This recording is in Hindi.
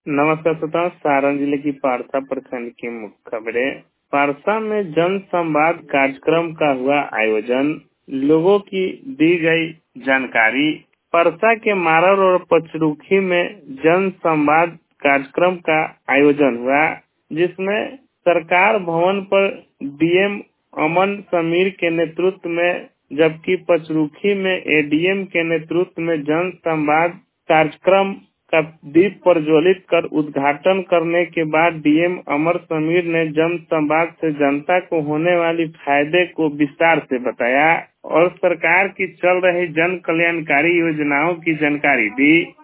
नमस्कार श्रोताओं, सारण जिले की पारसा प्रखंड की मुख्य खबरें। पारसा में जन संवाद कार्यक्रम का हुआ आयोजन, लोगों की दी गई जानकारी। पारसा के मारर और पचरुखी में जन संवाद कार्यक्रम का आयोजन हुआ, जिसमें सरकार भवन पर डीएम अमन समीर के नेतृत्व में, जबकि पचरुखी में एडीएम के नेतृत्व में जन संवाद कार्यक्रम का दीप प्रज्वलित कर उद्घाटन करने के बाद डीएम अमर समीर ने जन संवाद से जनता को होने वाली फायदे को विस्तार से बताया और सरकार की चल रही जन कल्याणकारी योजनाओं की जानकारी दी।